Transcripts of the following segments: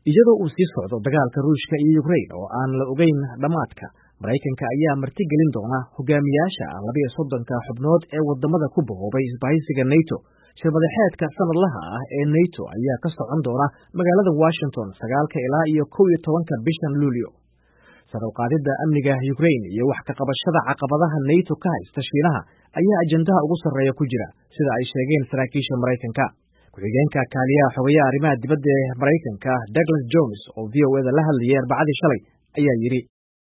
iyadoo uu sii socdo dagaalka Ruushka iyo Ukraine oo aan la ogeyn dhamaadka, Maraykanka ayaa martigelin doona hogaamiyaasha 32 xubnood ee wadamada ku boqobay isbahaysiga NATO. Shirmadaxeedka sanadlaha ah ee NATO ayaa ka socon doona magaalada Washington 9 ilaa 11 bishan Luulyo. Sare u qaadida amniga Ukraine iyo wax ka qabashada caqabadaha NATO ka haysta Shiinaha ayaa ajandaha ugu sarreeya ku jira, sida ay sheegeen saraakiisha Maraykanka. Ku-xigeenka kaaliyaha xogayaha arrimaha dibadda ee Maraykanka Douglas Jones oo VOA la hadlayay Arbacadii shalay ayaa yidhi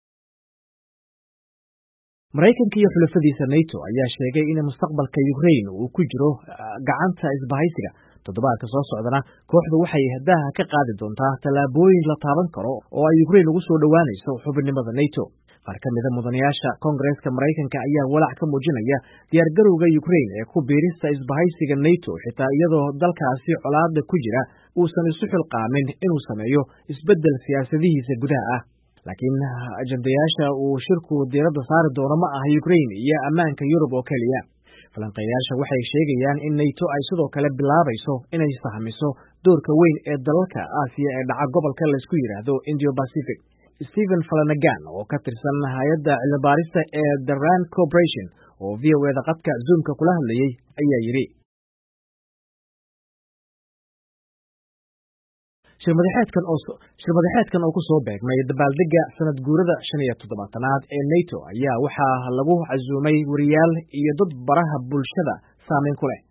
Maraykanka iyo xulafadiisa NATO ayaa sheegay in mustaqbalka Ukraine uu ku jiro gacanta isbahaysiga. Toddobaadka soo socdana kooxdu waxay hadaha ka qaadi doontaa tallaabooyin la taaban karo oo ay Ukraine ugu soo dhowaanayso xubinimada NATO. Qaar ka mid ah mudanayaasha Koongareeska Maraykanka ayaa walaac ka muujinaya diyaargarowga Ukraine ee ku biirista isbahaysiga NATO xitaa iyadoo dalkaasi colaadda ku jira uusan isu xilqaamin inuu sameeyo isbeddel siyaasadihiisa gudaha ah. Laakiin ajandayaasha uu shirku diiradda saari doono ma aha Ukraine iyo ammaanka Yurub oo keliya. Falanqeeyaasha waxay sheegayaan in NATO ay sidoo kale bilaabayso inay sahamiso doorka weyn ee dalalka Aasiya ee dhaca gobolka la isku yiraahdo Indo-Pacific. Stephen Flanagan oo ka tirsan hay'adda cilmi-baarista ee The Rand Corporation oo VOA-da qadka Zoom-ka kula hadlayay ayaa yidhi shirmadaxeedkan oo ku soo beegmay dabaaldega sanad guurada 75aad ee NATO ayaa waxaa lagu casuumay wariyaal iyo dad baraha bulshada saameyn ku leh.